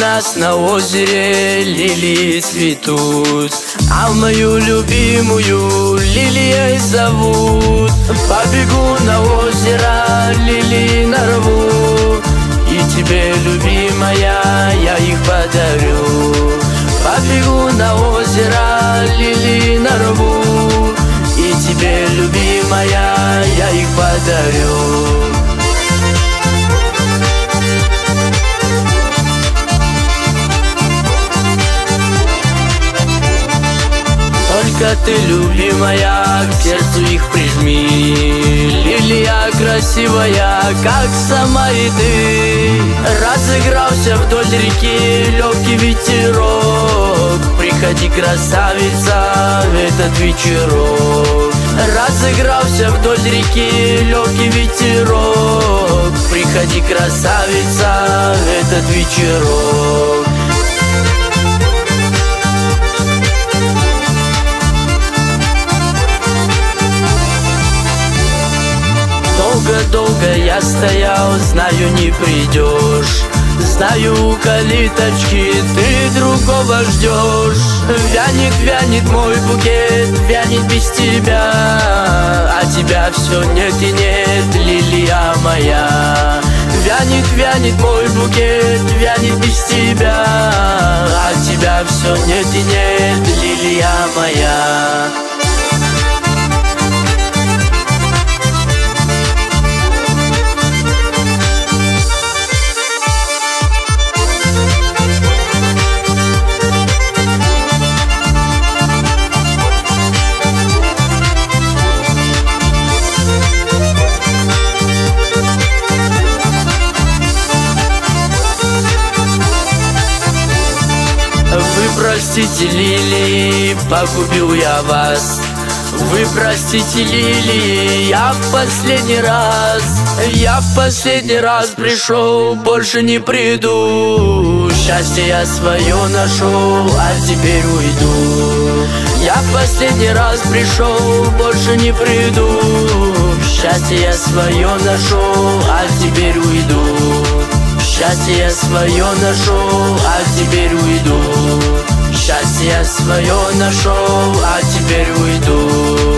нас на озере лилии цветут, а мою любимую лилией зовут. Побегу на озеро, лилии нарву, и тебе, любимая, я их подарю. Побегу на озеро, лилии нарву, и тебе, любимая, я их подарю. Только ты, любимая, к сердцу их прижми. Лилия красивая, как сама и ты. Разыгрался вдоль реки легкий ветерок. Приходи, красавица, в этот вечерок. Разыгрался вдоль реки легкий ветерок. Приходи, красавица, в этот вечерок. Долго-долго я стоял, знаю, не придешь. Знаю, у калиточки ты другого ждешь. Вянет, вянет мой букет, вянет без тебя, а тебя все нет и нет, лилия моя. Вянет, вянет мой букет, вянет без тебя, а тебя все нет и нет, лилия моя. Вы простите, лилии, погубил я вас. Вы простите, лилии, я в последний раз. Я в последний раз пришел, больше не приду. Счастье я свое нашел, а теперь уйду. Я в последний раз пришел, больше не приду. Счастье я свое нашел, а теперь уйду. Счастье я свое нашел, а теперь уйду. Счастье я свое нашел, а теперь уйду.